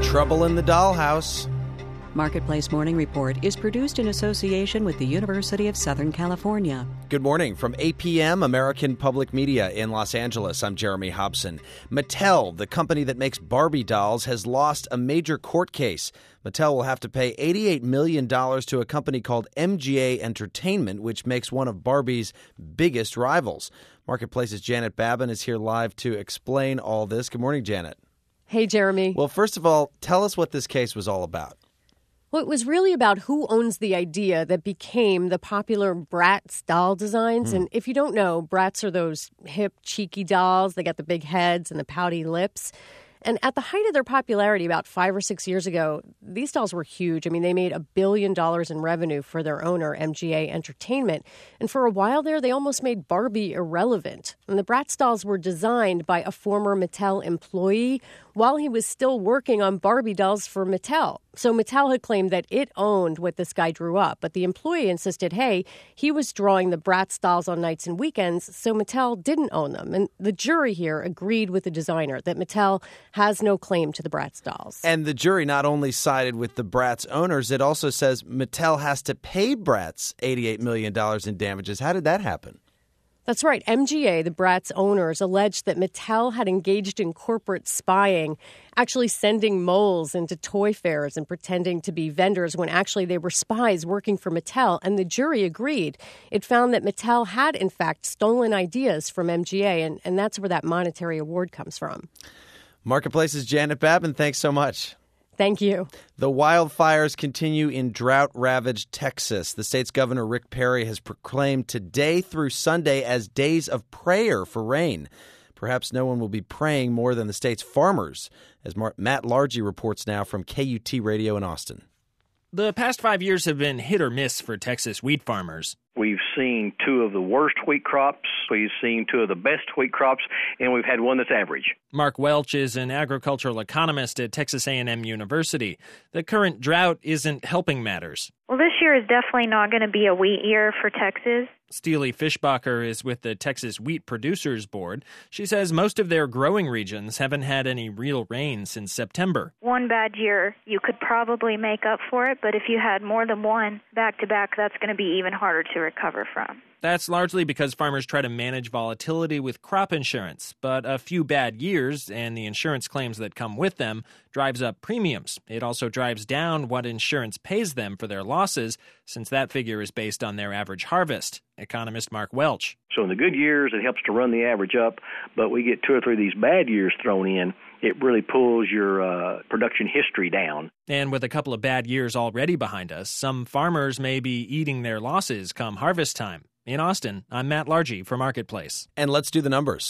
Trouble in the Dollhouse. Marketplace Morning Report is produced in association with the University of Southern California. Good morning from APM, American Public Media in Los Angeles. I'm Jeremy Hobson. Mattel, the company that makes Barbie dolls, has lost a major court case. Mattel will have to pay $88 million to a company called MGA Entertainment, which makes one of Barbie's biggest rivals. Marketplace's Janet Babin is here live to explain all this. Good morning, Janet. Hey, Jeremy. Well, first of all, tell us what this case was all about. Well, it was really about who owns the idea that became the popular Bratz doll designs. And if you don't know, Bratz are those hip, cheeky dolls. They got the big heads and the pouty lips. And at the height of their popularity about 5 or 6 years ago, these dolls were huge. I mean, they made $1 billion in revenue for their owner, MGA Entertainment. And for a while there, they almost made Barbie irrelevant. And the Bratz dolls were designed by a former Mattel employee while he was still working on Barbie dolls for Mattel. So Mattel had claimed that it owned what this guy drew up, but the employee insisted, hey, he was drawing the Bratz dolls on nights and weekends, so Mattel didn't own them. And the jury here agreed with the designer that Mattel has no claim to the Bratz dolls. And the jury not only sided with the Bratz owners, it also says Mattel has to pay Bratz $88 million in damages. How did that happen? That's right. MGA, the Bratz owners, alleged that Mattel had engaged in corporate spying, actually sending moles into toy fairs and pretending to be vendors when actually they were spies working for Mattel. And the jury agreed. It found that Mattel had, in fact, stolen ideas from MGA, and that's where that monetary award comes from. Marketplace's Janet Babin, thanks so much. Thank you. The wildfires continue in drought-ravaged Texas. The state's governor, Rick Perry, has proclaimed today through Sunday as days of prayer for rain. Perhaps no one will be praying more than the state's farmers, as Matt Largy reports now from KUT Radio in Austin. The past 5 years have been hit or miss for Texas wheat farmers. We've seen two of the worst wheat crops, we've seen two of the best wheat crops, and we've had one that's average. Mark Welch is an agricultural economist at Texas A&M University. The current drought isn't helping matters. Well, this year is definitely not going to be a wheat year for Texas. Steely Fischbacher is with the Texas Wheat Producers Board. She says most of their growing regions haven't had any real rain since September. One bad year, you could probably make up for it, but if you had more than one back-to-back, that's going to be even harder to recover from. That's largely because farmers try to manage volatility with crop insurance. But a few bad years and the insurance claims that come with them drives up premiums. It also drives down what insurance pays them for their losses, since that figure is based on their average harvest. Economist Mark Welch. So in the good years, it helps to run the average up, but we get 2 or 3 of these bad years thrown in, it really pulls your production history down. And with a couple of bad years already behind us, some farmers may be eating their losses come harvest time. In Austin, I'm Matt Largy for Marketplace. And let's do the numbers.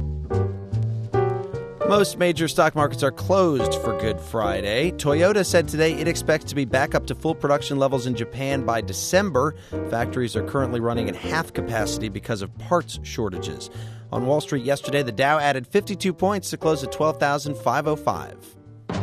Most major stock markets are closed for Good Friday. Toyota said today it expects to be back up to full production levels in Japan by December. Factories are currently running at half capacity because of parts shortages. On Wall Street yesterday, the Dow added 52 points to close at 12,505.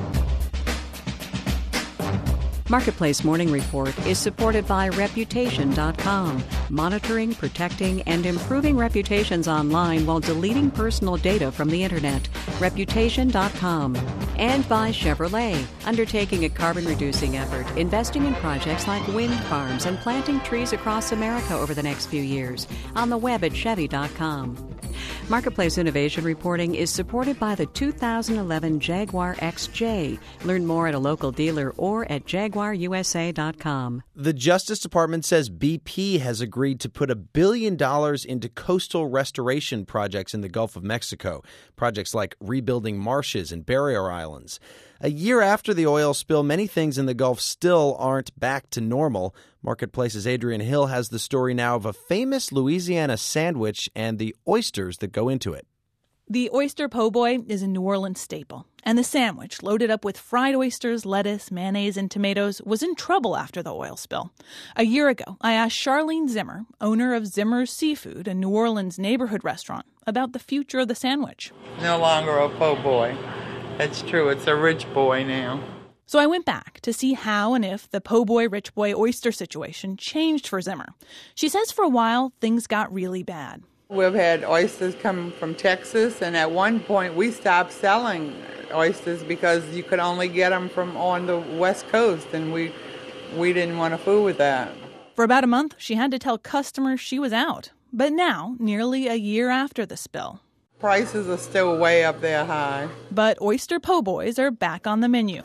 Marketplace Morning Report is supported by Reputation.com, monitoring, protecting, and improving reputations online while deleting personal data from the Internet. Reputation.com. And by Chevrolet, undertaking a carbon-reducing effort, investing in projects like wind farms and planting trees across America over the next few years. On the web at Chevy.com. Marketplace Innovation Reporting is supported by the 2011 Jaguar XJ. Learn more at a local dealer or at JaguarUSA.com. The Justice Department says BP has agreed to put $1 billion into coastal restoration projects in the Gulf of Mexico, projects like rebuilding marshes and barrier islands. A year after the oil spill, many things in the Gulf still aren't back to normal. Marketplace's Adrian Hill has the story now of a famous Louisiana sandwich and the oysters that go into it. The oyster po' boy is a New Orleans staple, and the sandwich, loaded up with fried oysters, lettuce, mayonnaise, and tomatoes, was in trouble after the oil spill. A year ago, I asked Charlene Zimmer, owner of Zimmer's Seafood, a New Orleans neighborhood restaurant, about the future of the sandwich. No longer a po' boy. That's true. It's a rich boy now. So I went back to see how and if the po' boy, rich boy oyster situation changed for Zimmer. She says for a while, things got really bad. We've had oysters come from Texas, and at one point we stopped selling oysters because you could only get them from on the West Coast, and we didn't want to fool with that. For about a month, she had to tell customers she was out. But now, nearly a year after the spill, prices are still way up there high. But oyster po' boys are back on the menu.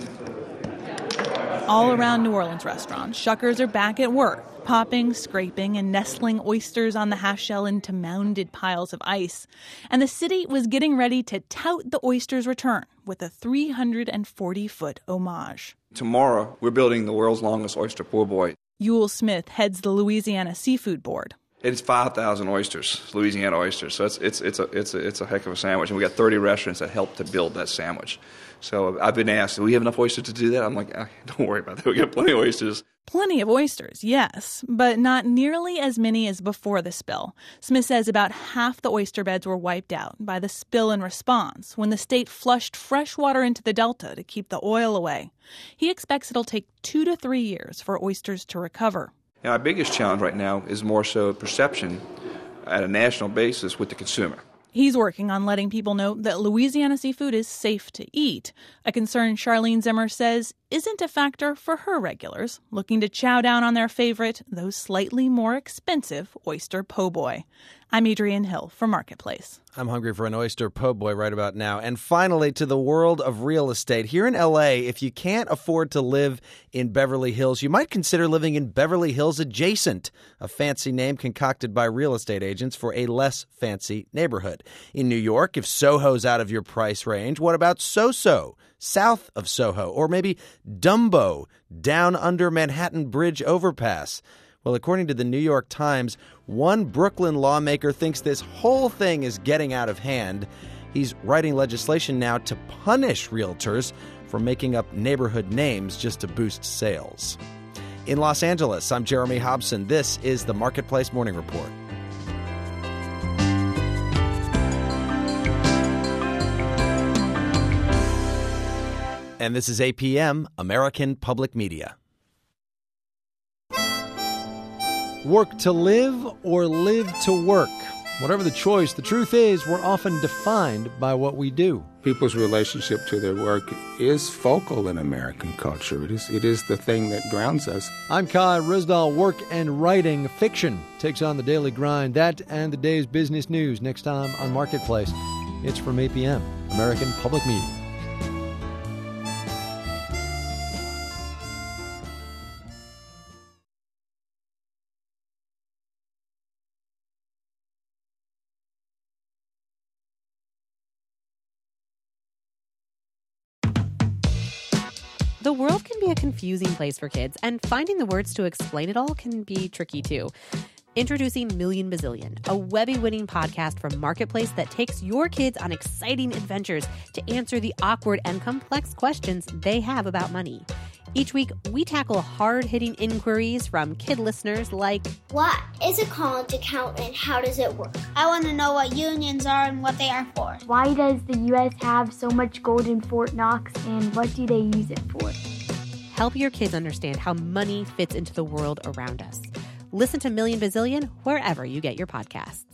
All around New Orleans restaurants, shuckers are back at work, popping, scraping, and nestling oysters on the half shell into mounded piles of ice. And the city was getting ready to tout the oyster's return with a 340-foot homage. Tomorrow, we're building the world's longest oyster po' boy. Yule Smith heads the Louisiana Seafood Board. It's 5,000 oysters, Louisiana oysters. So it's a heck of a sandwich. And we got 30 restaurants that helped to build that sandwich. So I've been asked, do we have enough oysters to do that? I'm like, don't worry about that. We got plenty of oysters. Plenty of oysters, yes, but not nearly as many as before the spill. Smith says about half the oyster beds were wiped out by the spill in response when the state flushed fresh water into the Delta to keep the oil away. He expects it'll take 2 to 3 years for oysters to recover. And our biggest challenge right now is more so perception at a national basis with the consumer. He's working on letting people know that Louisiana seafood is safe to eat, a concern Charlene Zimmer says isn't a factor for her regulars looking to chow down on their favorite, though slightly more expensive, oyster po' boy. I'm Adrienne Hill for Marketplace. I'm hungry for an oyster po' boy right about now. And finally, to the world of real estate. Here in L.A., if you can't afford to live in Beverly Hills, you might consider living in Beverly Hills Adjacent, a fancy name concocted by real estate agents for a less fancy neighborhood. In New York, if Soho's out of your price range, what about Soso, south of Soho, or maybe Dumbo, down under Manhattan Bridge overpass? Well, according to the New York Times, one Brooklyn lawmaker thinks this whole thing is getting out of hand. He's writing legislation now to punish realtors for making up neighborhood names just to boost sales. In Los Angeles, I'm Jeremy Hobson. This is the Marketplace Morning Report. And this is APM, American Public Media. Work to live or live to work? Whatever the choice, the truth is we're often defined by what we do. People's relationship to their work is focal in American culture. It is the thing that grounds us. I'm Kai Ryssdal. Work and writing fiction takes on the daily grind. That and the day's business news next time on Marketplace. It's from APM, American Public Media. The world can be a confusing place for kids, and finding the words to explain it all can be tricky too. Introducing Million Bazillion, a Webby-winning podcast from Marketplace that takes your kids on exciting adventures to answer the awkward and complex questions they have about money. Each week, we tackle hard-hitting inquiries from kid listeners like, what is a college account and how does it work? I want to know what unions are and what they are for. Why does the U.S. have so much gold in Fort Knox and what do they use it for? Help your kids understand how money fits into the world around us. Listen to Million Bazillion wherever you get your podcasts.